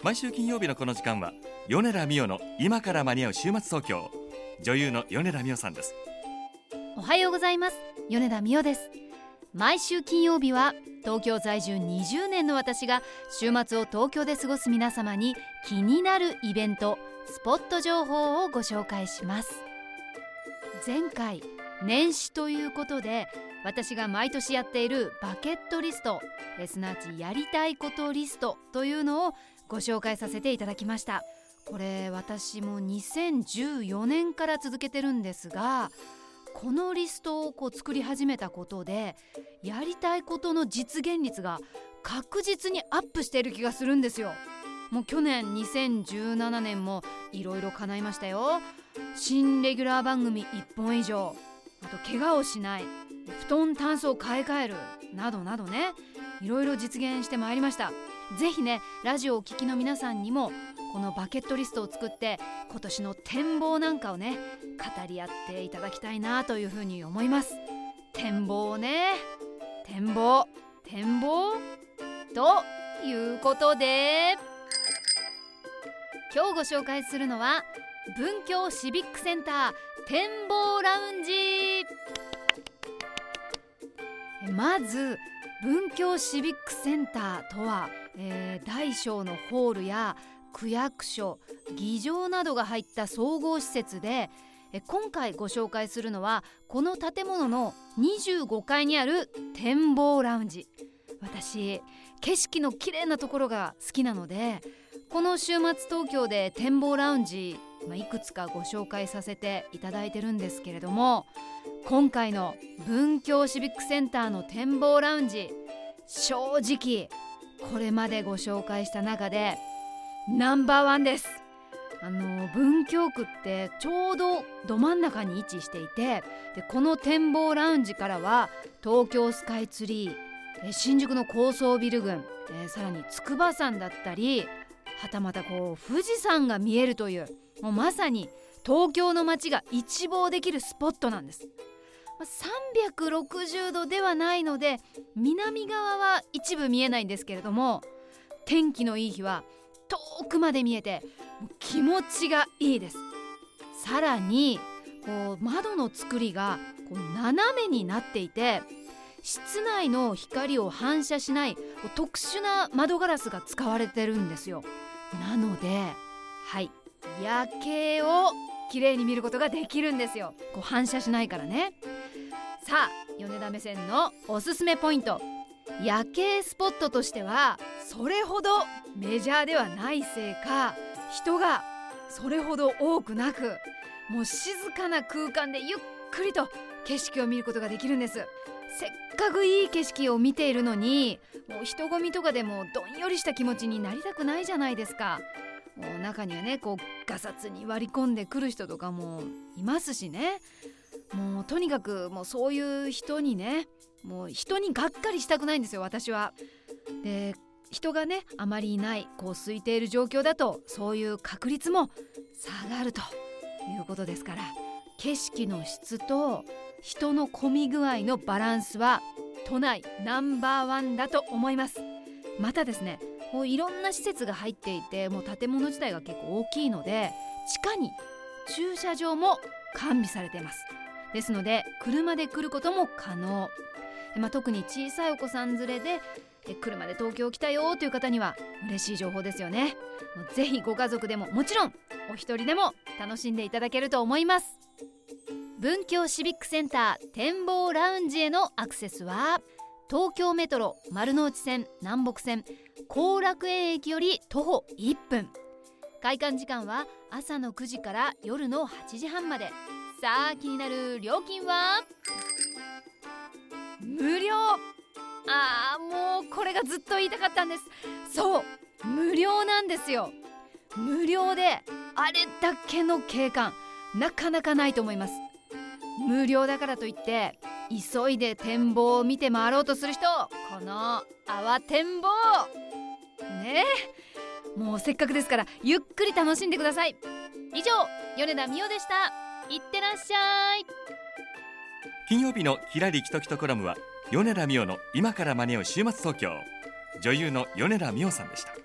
毎週金曜日のこの時間は米田美代の今から間に合う週末東京。女優の米田美代さんです。 おはようございます。米田美代です。毎週金曜日は東京在住20年の私が週末を東京で過ごす皆様に気になるイベント、スポット情報をご紹介します。前回年始ということで、私が毎年やっているバケットリスト、すなわちやりたいことリストというのをご紹介させていただきました。これ私も2014年から続けてるんですが、このリストを作り始めたことでやりたいことの実現率が確実にアップしている気がするんですよ。もう去年2017年もいろいろ叶いましたよ。新レギュラー番組1本以上、あと怪我をしない、布団タンスを買い替えるなどなどね、いろいろ実現してまいりました。ぜひね、ラジオをお聞きの皆さんにもこのバケットリストを作って今年の展望なんかをね語り合っていただきたいなというふうに思います。展望をね、展望ということで、今日ご紹介するのは文京シビックセンター展望ラウンジ。まず文京シビックセンターとは、大小のホールや区役所、議場などが入った総合施設で、今回ご紹介するのはこの建物の25階にある展望ラウンジ。私景色の綺麗なところが好きなので、この週末東京で展望ラウンジ、いくつかご紹介させていただいてるんですけれども、今回の文京シビックセンターの展望ラウンジ、正直これまでご紹介した中でナンバーワンです。文京区ってちょうどど真ん中に位置していて、でこの展望ラウンジからは東京スカイツリー、新宿の高層ビル群、さらに筑波山だったり、はたまた富士山が見えるという、もうまさに東京の街が一望できるスポットなんです。360度ではないので南側は一部見えないんですけれども、天気のいい日は遠くまで見えて気持ちがいいです。さらに窓の作りが斜めになっていて、室内の光を反射しない特殊な窓ガラスが使われてるんですよ。なので、夜景を綺麗に見ることができるんですよ。反射しないからね。さあ、米田目線のおすすめポイント、夜景スポットとしてはそれほどメジャーではないせいか、人がそれほど多くなく、もう静かな空間でゆっくりと景色を見ることができるんです。せっかくいい景色を見ているのに、もう人混みとかでもどんよりした気持ちになりたくないじゃないですか。もう中にはね、ガサツに割り込んでくる人とかもいますしね。もうとにかくもうそういう人にね、もう人にがっかりしたくないんですよ、私は。で、人がねあまりいない空いている状況だと、そういう確率も下がるということですから、景色の質と人の混み具合のバランスは都内ナンバーワンだと思います。またですね、もういろんな施設が入っていて、もう建物自体が結構大きいので、地下に駐車場も完備されています。ですので車で来ることも可能。特に小さいお子さん連れで車で東京来たよという方には嬉しい情報ですよね。ぜひご家族でも、もちろんお一人でも楽しんでいただけると思います。文京シビックセンター展望ラウンジへのアクセスは東京メトロ丸の内線南北線後楽園駅より徒歩1分。開館時間は朝の9時から夜の8時半まで。さあ、気になる料金は無料。もうこれがずっと言いたかったんです。そう、無料なんですよ。無料であれだけの景観、なかなかないと思います。無料だからといって急いで展望を見て回ろうとする人、この泡展望ねえ、もうせっかくですからゆっくり楽しんでください。以上、米田美代でした。いってらっしゃい。 金曜日のキラリキトキトコラムは米田美代の今から間に合う週末東京。女優の米田美代さんでした。